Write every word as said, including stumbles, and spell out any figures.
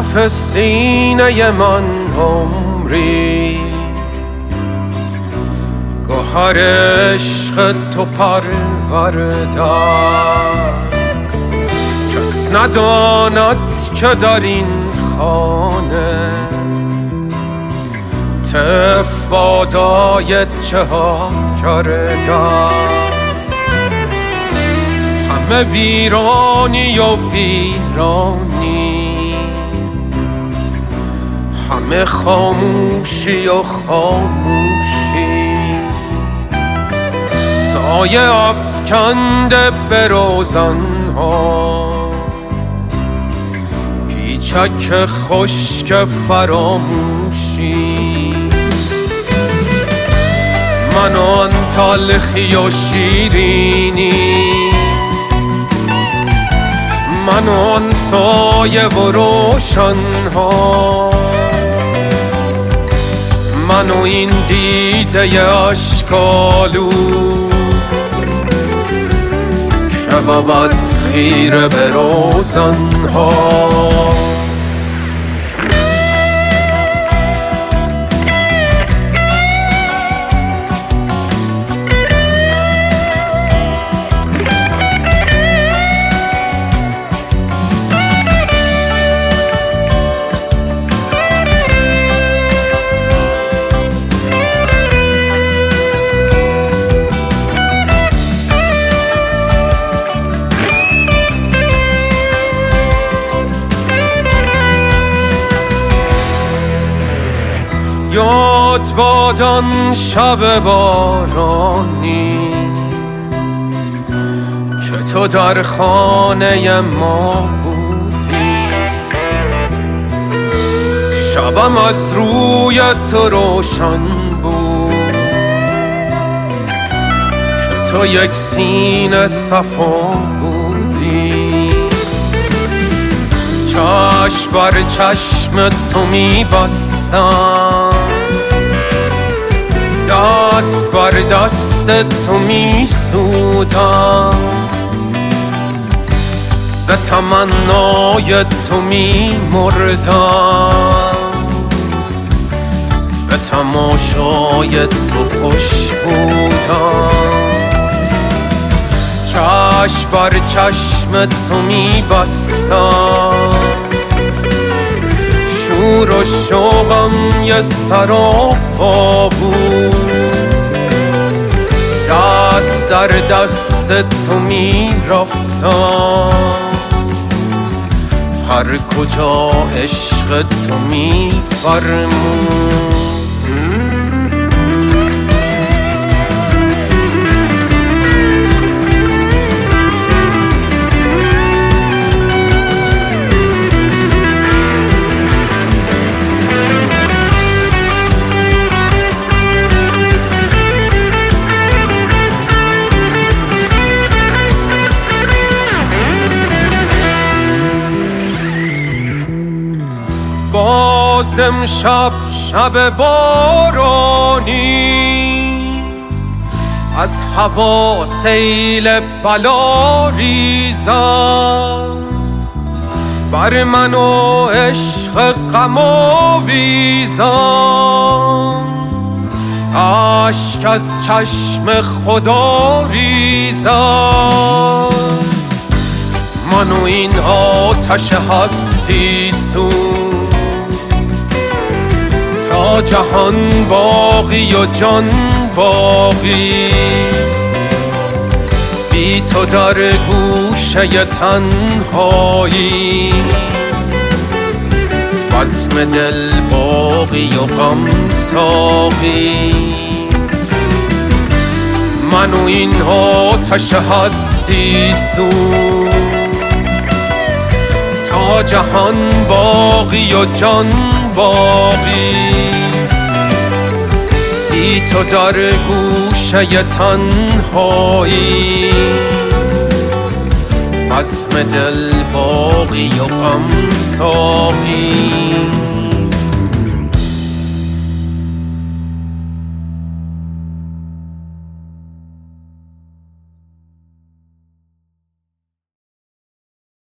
کف سینه من عمری گوهر عشق تو پرورده است. کس نداند که در این خانه طفل بادای چه ها کرده است. همه ویرانی و ویرانی، همه خاموشی و خاموشی، سایه افکنده به روزنها، پیچک خشک فراموشی. من آن تلخی و شیرینی، من آن سایه و روشنها، من و این دیده اشکالو که بود خیره به روزنها. یاد باد آن شب بارانی که تو در خانه ما بودی. شبم از روی تو روشن بود که تو یک سینه صفا بودی. چشم بر چشم تو می بستم، دست بر دست تو می سودم، به تمنای تو می مردم، به تماشای تو خوش بودم. چشم بر چشم تو می بستم، شور و شوقم یه سراپا بود، دست در دست تو می رفتم، هر کجا عشق تو می فرمود. باز امشب شب بارانیست، از هوا سیل بلا ریزد، بر من و عشق غم آویزد. اشک از چشم خدا ریزد، من و این آتش هستی سوز، تا جهان باقی و جان باقی، بی تو در گوشه تنهایی، بزم دل باقی و غم ساقی. من و این آتش هستی سوز، تا جهان باقی و جان باقی، بی تو در گوشه تنهایی، بزم دل باقی و غم ساقی.